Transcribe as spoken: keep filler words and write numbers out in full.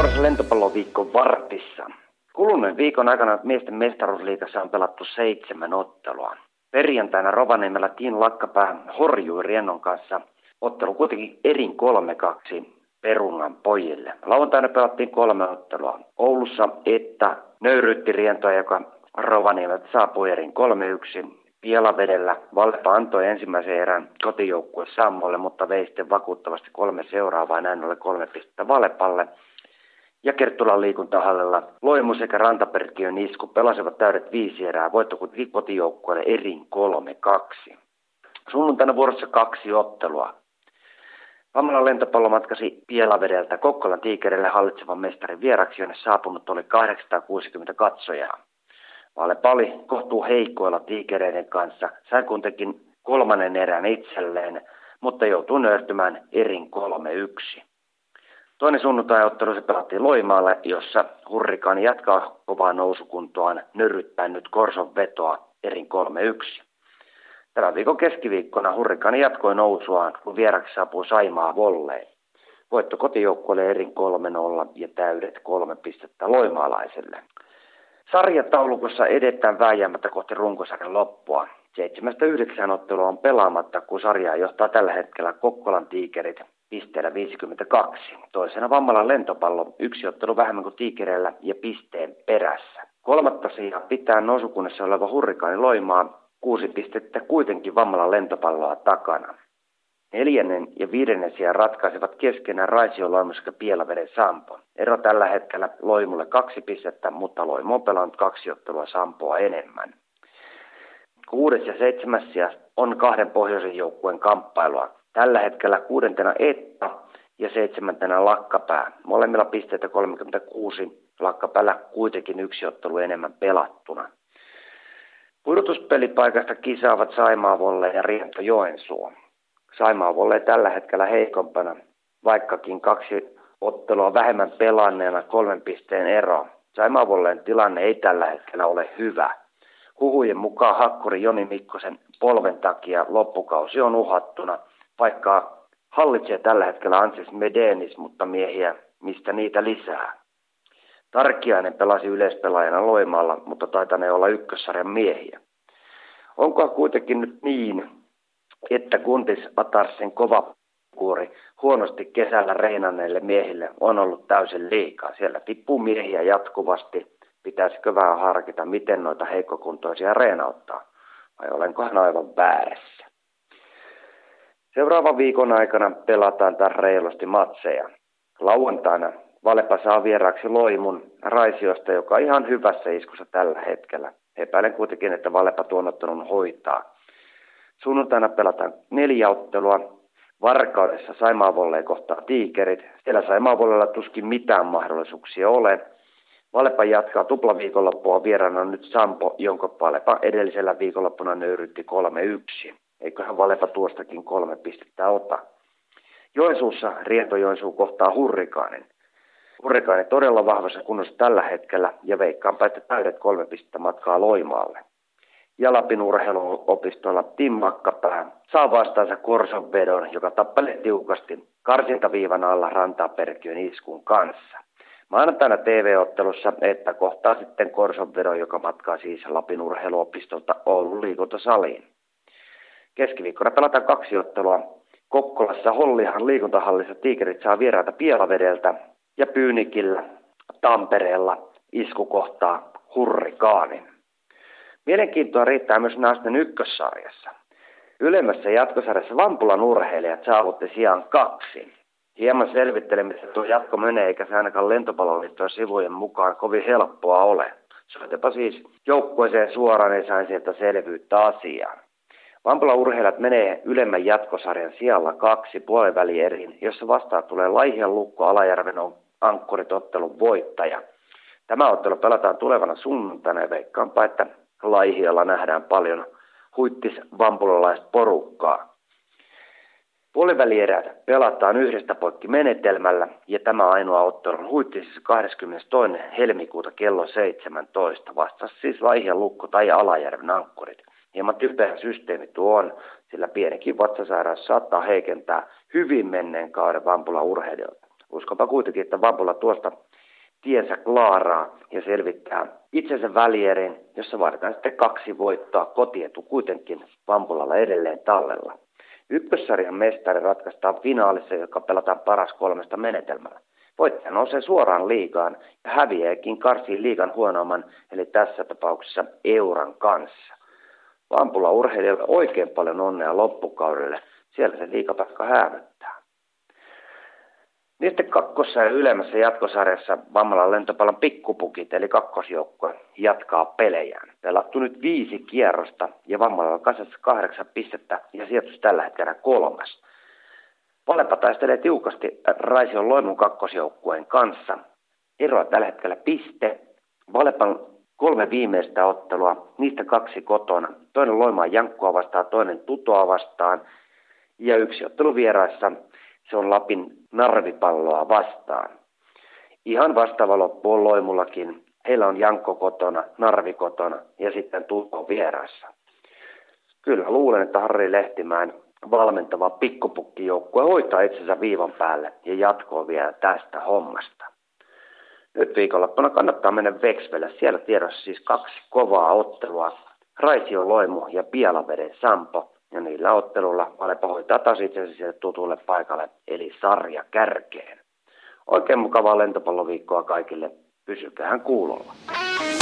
Vuorossa lentopalloviikon vartissa. Kuluneen viikon aikana miesten mestaruusliigassa on pelattu seitsemän ottelua. Perjantaina Rovaniemellä Team Lakkapää horjui Riennon kanssa. Ottelu kuitenkin erin kolme kaksi Perunan pojille. Lauantaina pelattiin kolme ottelua. Oulussa että nöyryytti Rientoa, joka Rovaniemeltä saapui erin kolme yksi. Pielavedellä Valepa antoi ensimmäisen erän kotijoukkue Sammolle, mutta vei sitten vakuuttavasti kolme seuraavaa, näin ollen kolme pistettä Valepalle. Ja Kerttulan liikuntahallilla Loimu sekä Rantaperkiön isku pelasivat täydet viisi erää, voitto kuitenkin kotijoukkueelle erin kolme kaksi. Sunnuntaina vuorossa kaksi ottelua. Vammalan lentopallo matkasi Pielavedeltä Kokkolan Tiikerille hallitsevan mestarin vieraksi, jonne saapunut oli kahdeksansataakuusikymmentä katsojaa. Valepa oli kohtuu heikoilla Tiikereiden kanssa, sai kuitenkin kolmannen erän itselleen, mutta joutuu nöyrtymään erin kolme yksi. Toinen sunnuntai-ottelu se pelattiin Loimaalle, jossa Hurrikaani jatkaa kovaa nousukuntoaan nörryttäen nyt Korson vetoa erin kolme yksi. Tämän viikon keskiviikkona Hurrikaani jatkoi nousuaan, kun vieraksi saapuu Saimaa Volleen. Voitto kotijoukkueelle erin kolme nolla ja täydet kolme pistettä loimaalaiselle. Sarjataulukossa edetään vääjäämättä kohti runkosarjan loppua. Seitsemästä yhdeksään ottelua on pelaamatta, kun sarjaa johtaa tällä hetkellä Kokkolan Tiikerit pisteellä viisikymmentäkaksi. Toisena Vammalan lentopallo, yksi ottelu vähemmän kuin Tiikereillä ja pisteen perässä. Kolmatta sijaa pitää nousukunnassa oleva Hurrikaani Loimaa, kuusi pistettä kuitenkin Vammalan lentopalloa takana. Neljännen ja viidennen sijaan ratkaisevat keskenään Raisio, Loimu sekä Pielaveden Sampo. Ero tällä hetkellä Loimulle kaksi pistettä, mutta Loimu on pelannut kaksi ottelua Sampoa enemmän. Kuudes ja seitsemäs sija on kahden pohjoisen joukkueen kamppailua. Tällä hetkellä kuudentena Etta ja seitsemäntenä Lakkapää. Molemmilla pisteitä kolmekymmentäkuusi, Lakkapäällä kuitenkin yksi ottelu enemmän pelattuna. Pudotuspelipaikasta kisaavat Saimaa Volle ja Riento Joensuu. Saimaa Volle tällä hetkellä heikompana, vaikkakin kaksi ottelua vähemmän pelanneena kolmen pisteen ero. Saimaa Volleen tilanne ei tällä hetkellä ole hyvä. Huhujen mukaan hakkuri Joni Mikkosen polven takia loppukausi on uhattuna, vaikka hallitsee tällä hetkellä Ansis Medenis, mutta miehiä, mistä niitä lisää. Tarkiainen pelasi yleispelaajana Loimaalla, mutta taitanee olla ykkössarjan miehiä. Onko kuitenkin nyt niin, että Guntis Atarsin kova kuuri huonosti kesällä reinanneille miehille on ollut täysin liikaa. Siellä tippuu miehiä jatkuvasti. Pitäisikö vähän harkita, miten noita heikkokuntoisia reenauttaa? Vai olenkohan aivan väärässä? Seuraavan viikon aikana pelataan taas reilusti matseja. Lauantaina Valepa saa vieraaksi Loimun Raisiosta, joka on ihan hyvässä iskussa tällä hetkellä. Epäilen kuitenkin, että Valepa tuon ottelun hoitaa. Sunnuntaina pelataan neljä ottelua. Varkaudessa Saimaa Volleen kohtaa Tiikerit. Siellä Saimaa Vollella tuskin mitään mahdollisuuksia ole. Valepa jatkaa tuplaviikonloppua, vieraana on nyt Sampo, jonka Valepa edellisellä viikonloppuna nöyrytti kolme yksi. Eiköhän Valepa tuostakin kolme pistettä ota. Joensuussa Riento Joensuu kohtaa Hurrikaanin. Hurrikaani todella vahvassa kunnossa tällä hetkellä ja veikkaanpa, että täydet kolme pistettä matkaa Loimaalle. Ja Lapin urheiluopistolla Team Lakkapää saa vastaansa Korson vedon, joka tappelee tiukasti karsintaviivan alla Rantaperkiön iskun kanssa. Maanantaina T V-ottelussa että kohtaa sitten Korson vedon, joka matkaa siis Lapin urheiluopistolta Oulun liikuntasaliin. Keskiviikkona pelataan kaksi ottelua. Kokkolassa Hollihan liikuntahallissa Tiikerit saa vieraita Pielavedeltä ja Pyynikillä Tampereella isku kohtaa Hurrikaanin. Mielenkiintoa riittää myös naisten ykkössarjassa. Ylemmässä jatkosarjassa Vampulan urheilijat saavutti sijaan kaksi. Hieman selvittelemistä tuo jatko menee, eikä se ainakaan lentopalloliittojen sivujen mukaan kovin helppoa ole. Soitepa siis joukkueeseen suoraan, niin sain sieltä selvyyttä asiaan. Vampulan urheilijat menee ylemmän jatkosarjan sijalla kaksi puolivälieriin, jossa vastaan tulee Laihian Lukko Alajärven ankkurit ottelun voittaja. Tämä ottelu pelataan tulevana sunnuntaina ja veikkaanpa, että Laihialla nähdään paljon huittis vampulalaista porukkaa. Puolivälierät pelataan yhdestä poikki menetelmällä ja tämä ainoa ottelu on huittisissa kahdeskymmenestoinen helmikuuta kello seitsemäntoista. Vastasi siis Laihian Lukko tai Alajärven ankkurit. Hieman typerä systeemi tuo on, sillä pienikin vatsasairaus saattaa heikentää hyvin menneen kauden Vampulan urheilijoilta. Uskopa kuitenkin, että Vampula tuosta tiensä klaaraa ja selvittää itsensä välierin, jossa vaaditaan sitten kaksi voittoa, kotietu kuitenkin Vampulalla edelleen tallella. Ykkössarjan mestari ratkaistaan finaalissa, joka pelataan paras kolmesta menetelmällä. Voittaja nousee suoraan liigaan ja häviääkin karsii liigan huonoimman, eli tässä tapauksessa Euran kanssa. Vampula urheilijoille oikein paljon onnea loppukaudelle, siellä se liigapaikka häämöttää. Niin sitten kakkossa ja ylemmässä jatkosarjassa Vammalan lentopallon pikkupukit eli kakkosjoukkue jatkaa pelejään. Pelattu nyt viisi kierrosta ja Vammalalla kasassa kahdeksan pistettä ja sijoitus tällä hetkellä kolmas. Valepa taistelee tiukasti Raision Loimun kakkosjoukkueen kanssa. Eroa tällä hetkellä piste. Valepan kolme viimeistä ottelua, niistä kaksi kotona. Toinen Loimaa Jankkua vastaan, toinen Tutoa vastaan ja yksi ottelu vieraissa. Se on Lapin Narvipalloa vastaan. Ihan vastaava loppu on Loimullakin. Heillä on Jankko kotona, Narvi kotona ja sitten Tuto vieraissa. Kyllä luulen, että Harri Lehtimäen valmentava pikkupukkijoukkue hoitaa itsensä viivan päälle ja jatkoo vielä tästä hommasta. Nyt viikonloppuna kannattaa mennä Veksvelle. Siellä tiedossa siis kaksi kovaa ottelua. Raisio Loimu ja Pielaveden Sampo. Ja niillä ottelulla Valepa hoitaa taas itsensä tutulle paikalle, eli sarja kärkeen. Oikein mukavaa lentopalloviikkoa kaikille. Pysykähän kuulolla.